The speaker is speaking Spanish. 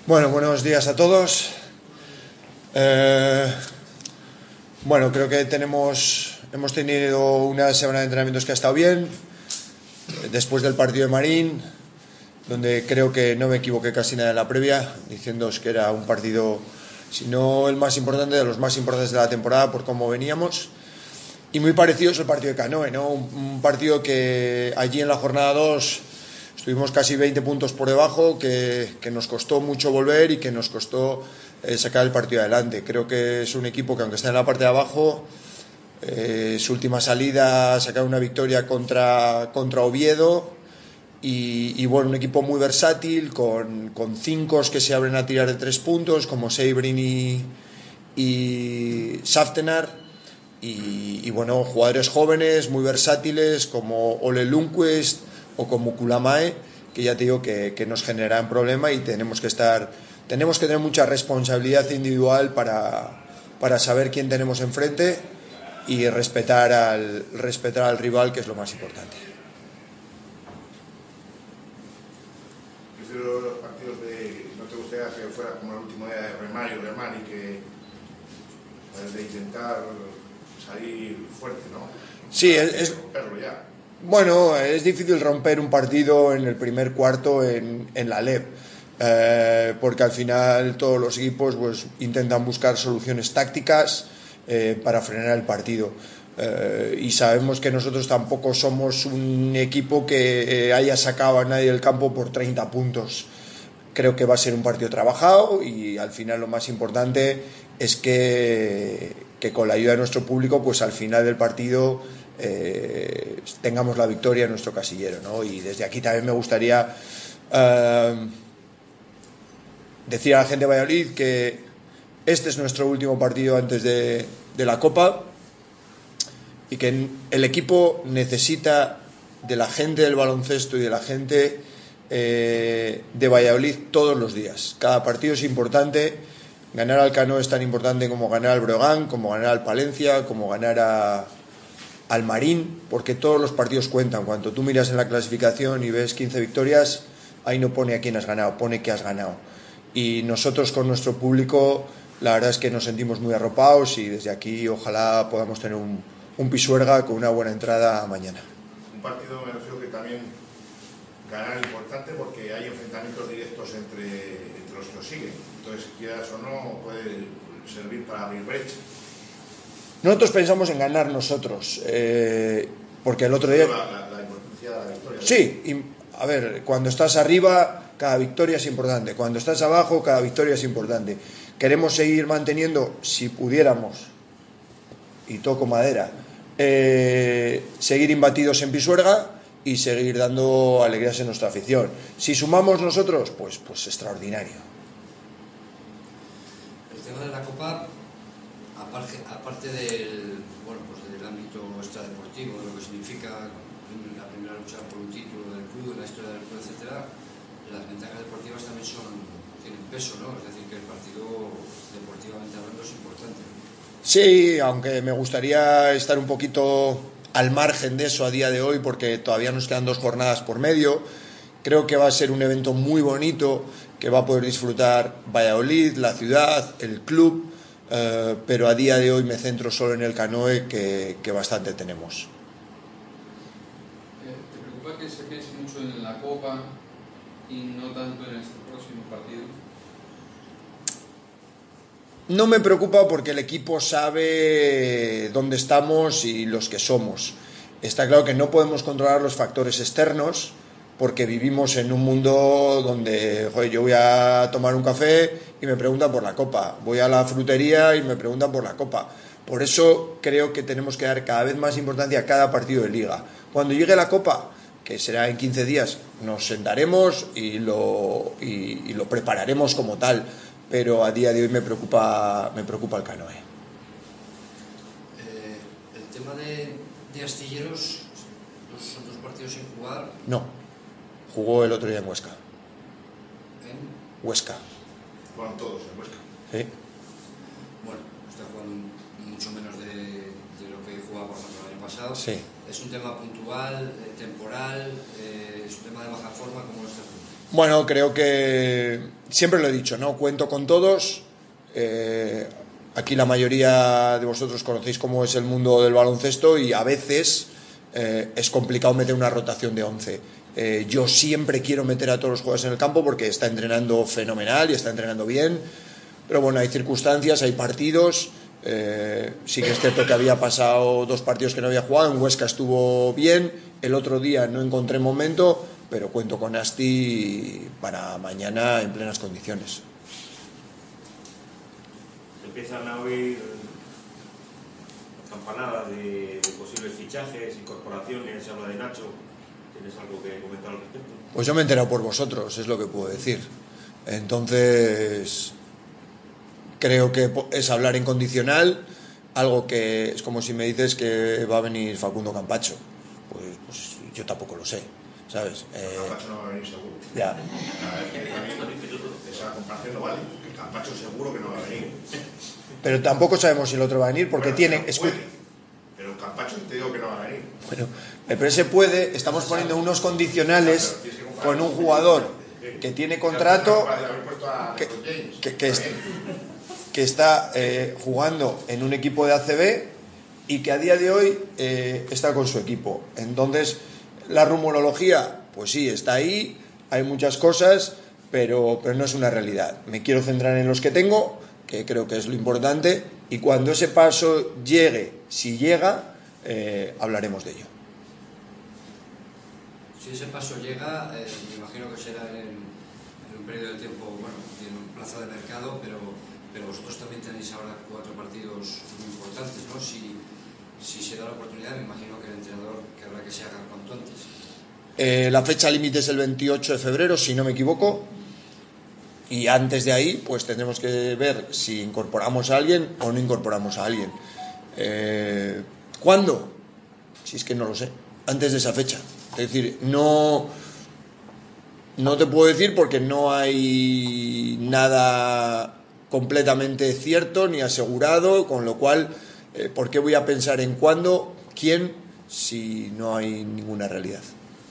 Bueno, buenos días a todos. Bueno, creo que hemos tenido una semana de entrenamientos que ha estado bien. Después del partido de Marín, donde creo que no me equivoqué casi nada en la previa, diciéndoos que era un partido, si no el más importante, de los más importantes de la temporada por cómo veníamos. Y muy parecido es el partido de Canoe, ¿no? Un partido que allí en la jornada 2 estuvimos casi 20 puntos por debajo, que nos costó mucho volver y que nos costó sacar el partido adelante. Creo que es un equipo que, aunque está en la parte de abajo, su última salida sacar una victoria contra Oviedo y bueno, un equipo muy versátil, con cinco que se abren a tirar de 3 puntos, como Seibrin y Saftenar. Y bueno, jugadores jóvenes, muy versátiles, como Ole Lundqvist o como Kulamae, que ya te digo que nos generan problema y tenemos que tener mucha responsabilidad individual para saber quién tenemos enfrente y respetar al rival, que es lo más importante. Los partidos ¿no te gustaría que fuera como el último día de remar y que de intentar salir fuerte, ¿no? Sí, romperlo ya. Bueno, es difícil romper un partido en el primer cuarto en la LEP, porque al final todos los equipos pues intentan buscar soluciones tácticas para frenar el partido. Y sabemos que nosotros tampoco somos un equipo que haya sacado a nadie del campo por 30 puntos. Creo que va a ser un partido trabajado y al final lo más importante es que con la ayuda de nuestro público, pues al final del partido tengamos la victoria en nuestro casillero, ¿no? Y desde aquí también me gustaría decir a la gente de Valladolid que este es nuestro último partido antes de la Copa y que el equipo necesita de la gente del baloncesto y de la gente de Valladolid todos los días. Cada partido es importante. Ganar al Canoe es tan importante como ganar al Breogán, como ganar al Palencia, como ganar al Marín, porque todos los partidos cuentan. Cuando tú miras en la clasificación y ves 15 victorias, ahí no pone a quién has ganado, pone que has ganado. Y nosotros con nuestro público, la verdad es que nos sentimos muy arropados y desde aquí ojalá podamos tener un Pisuerga con una buena entrada mañana. Un partido, me refiero, que también ganar importante porque hay enfrentamientos directos entre los que os siguen. Entonces, quieras o no, puede servir para abrir brecha. Nosotros pensamos en ganar nosotros, porque el otro día... La importancia de la victoria. Sí, a ver, cuando estás arriba, cada victoria es importante. Cuando estás abajo, cada victoria es importante. Queremos seguir manteniendo, si pudiéramos, y toco madera, seguir imbatidos en Pisuerga y seguir dando alegrías en nuestra afición. Si sumamos nosotros, pues extraordinario. El tema de la Copa, aparte del ámbito extradeportivo, de lo que significa la primera lucha por un título del club, la historia del club, etcétera, las ventajas deportivas también tienen peso, ¿no? Es decir, que el partido, deportivamente hablando, es importante. Sí, aunque me gustaría estar un poquito al margen de eso a día de hoy, porque todavía nos quedan 2 jornadas por medio. Creo que va a ser un evento muy bonito, que va a poder disfrutar Valladolid, la ciudad, el club, pero a día de hoy me centro solo en el Canoe, que bastante tenemos. ¿Te preocupa que se piense mucho en la Copa y no tanto en este próximo partido? No me preocupa porque el equipo sabe dónde estamos y los que somos. Está claro que no podemos controlar los factores externos porque vivimos en un mundo donde, joder, yo voy a tomar un café y me preguntan por la Copa, voy a la frutería y me preguntan por la Copa. Por eso creo que tenemos que dar cada vez más importancia a cada partido de Liga. Cuando llegue la Copa, que será en 15 días, nos sentaremos y lo prepararemos como tal. Pero a día de hoy me preocupa el Canoe. El tema de Astilleros, son 2 partidos sin jugar. No, jugó el otro día en Huesca. ¿En? Huesca. Fueron todos en Huesca. Sí. Bueno, está jugando mucho menos de lo que jugaba, por ejemplo, el año pasado. Sí. ¿Es un tema puntual, temporal? ¿Es un tema de baja forma? ¿Cómo lo estás viendo? Bueno, creo que siempre lo he dicho, ¿no? Cuento con todos. Aquí la mayoría de vosotros conocéis cómo es el mundo del baloncesto y a veces es complicado meter una rotación de 11. Yo siempre quiero meter a todos los jugadores en el campo porque está entrenando fenomenal y está entrenando bien, pero bueno, hay circunstancias, hay partidos. Sí que es cierto que había pasado 2 partidos que no había jugado. En Huesca estuvo bien, el otro día no encontré momento, pero cuento con Asti para mañana en plenas condiciones. Empiezan a oír campanadas de posibles fichajes, incorporaciones, se habla de Nacho. ¿Tienes algo que comentar al respecto? Pues yo me he enterado por vosotros, es lo que puedo decir. Entonces, creo que es hablar en condicional, algo que es como si me dices que va a venir Facundo Campacho. Pues yo tampoco lo sé, ¿sabes? Campacho no va a venir seguro. Ya. Esa comparación no vale. Que Campacho seguro que no va a venir. Pero tampoco sabemos si el otro va a venir porque Bueno, tiene... puede, pero Campacho te digo que no va a venir. Bueno, pero ese puede, estamos poniendo unos condicionales con un jugador que tiene contrato, que está jugando en un equipo de ACB y que a día de hoy está con su equipo. Entonces, la rumorología, pues sí, está ahí, hay muchas cosas, pero no es una realidad. Me quiero centrar en los que tengo, que creo que es lo importante, y cuando ese paso llegue, si llega, hablaremos de ello. Si ese paso llega, me imagino que será en un periodo de tiempo, bueno, en un plazo de mercado, pero vosotros también tenéis ahora 4 partidos muy importantes, ¿no? Si se da la oportunidad, me imagino que el entrenador querrá que se haga cuanto antes. La fecha límite es el 28 de febrero, si no me equivoco, y antes de ahí, pues tendremos que ver si incorporamos a alguien o no incorporamos a alguien. ¿Cuándo? Si es que no lo sé, antes de esa fecha. Es decir, no te puedo decir porque no hay nada completamente cierto ni asegurado, con lo cual, ¿por qué voy a pensar en cuándo, quién, si no hay ninguna realidad?